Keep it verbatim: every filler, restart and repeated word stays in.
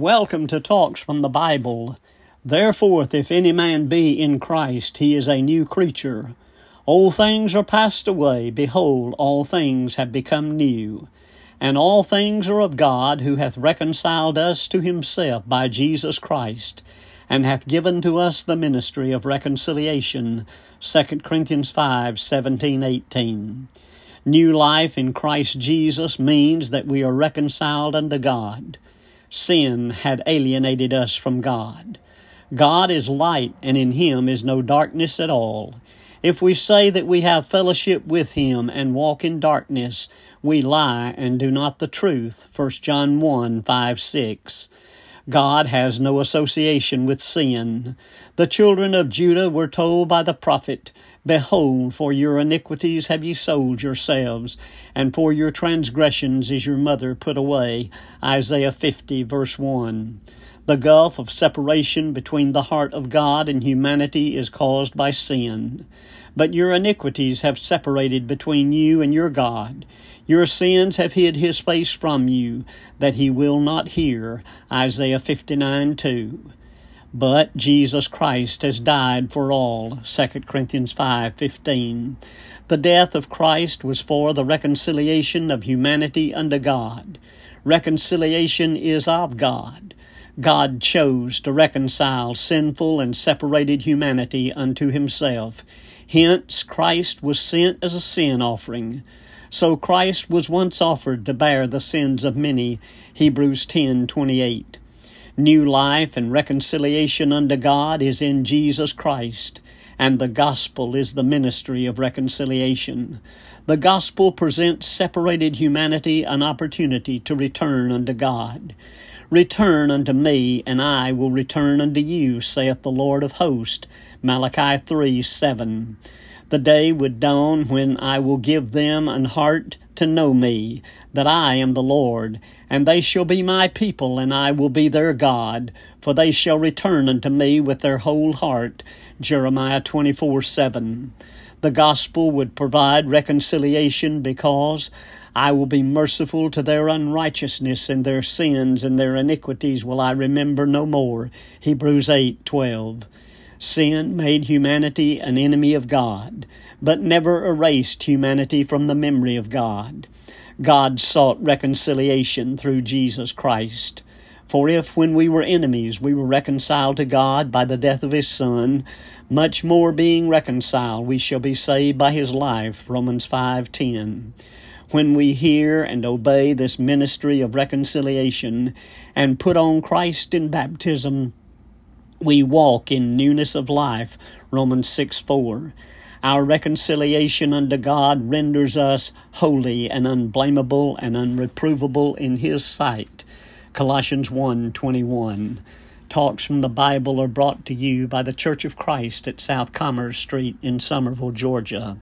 Welcome to Talks from the Bible. Therefore, if any man be in Christ, he is a new creature. Old things are passed away. Behold, all things have become new. And all things are of God, who hath reconciled us to himself by Jesus Christ, and hath given to us the ministry of reconciliation. Second Corinthians five, seventeen, eighteen. New life in Christ Jesus means that we are reconciled unto God. Sin had alienated us from God. God is light, and in him is no darkness at all. If we say that we have fellowship with him and walk in darkness, we lie and do not the truth. First John one, five, six. God has no association with sin. The children of Judah were told by the prophet, Behold, for your iniquities have ye sold yourselves, and for your transgressions is your mother put away. Isaiah fifty, verse one. The gulf of separation between the heart of God and humanity is caused by sin. But your iniquities have separated between you and your God. Your sins have hid his face from you, that he will not hear. Isaiah fifty-nine, two. But Jesus Christ has died for all. Second Corinthians five, fifteen. The death of Christ was for the reconciliation of humanity unto God. Reconciliation is of God. God chose to reconcile sinful and separated humanity unto himself. Hence, Christ was sent as a sin offering. So Christ was once offered to bear the sins of many. Hebrews ten, twenty-eight. New life and reconciliation unto God is in Jesus Christ, and the gospel is the ministry of reconciliation. The gospel presents separated humanity an opportunity to return unto God. Return unto me, and I will return unto you, saith the Lord of hosts. Malachi three, seven. The day would dawn when I will give them an heart to know me, that I am the Lord, and they shall be my people, and I will be their God, for they shall return unto me with their whole heart. Jeremiah twenty-four, seven. The gospel would provide reconciliation because I will be merciful to their unrighteousness, and their sins and their iniquities will I remember no more. Hebrews eight, twelve. Sin made humanity an enemy of God, but never erased humanity from the memory of God. God sought reconciliation through Jesus Christ. For if, when we were enemies, we were reconciled to God by the death of his Son, much more being reconciled, we shall be saved by his life. Romans five, ten. When we hear and obey this ministry of reconciliation and put on Christ in baptism, we walk in newness of life. Romans six, four. Our reconciliation unto God renders us holy and unblameable and unreprovable in his sight. Colossians one, twenty-one. Talks from the Bible are brought to you by the Church of Christ at South Commerce Street in Summerville, Georgia.